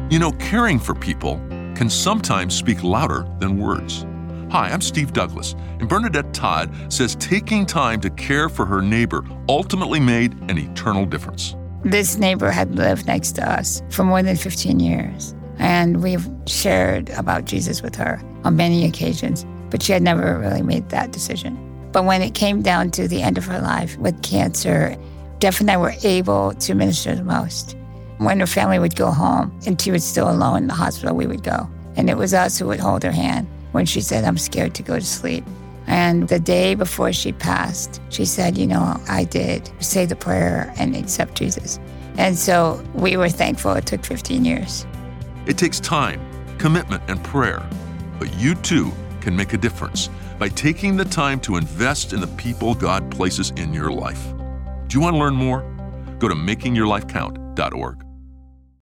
You know, caring for people can sometimes speak louder than words. Hi, I'm Steve Douglas, and Bernadette Todd says taking time to care for her neighbor ultimately made an eternal difference. This neighbor had lived next to us for more than 15 years, and we've shared about Jesus with her on many occasions, but she had never really made that decision. But when it came down to the end of her life with cancer, Jeff and I were able to minister the most. When her family would go home and she was still alone in the hospital, we would go. And it was us who would hold her hand when she said, I'm scared to go to sleep. And the day before she passed, she said, I did say the prayer and accept Jesus. And so we were thankful it took 15 years. It takes time, commitment, and prayer. But you too can make a difference by taking the time to invest in the people God places in your life. Do you want to learn more? Go to makingyourlifecount.org.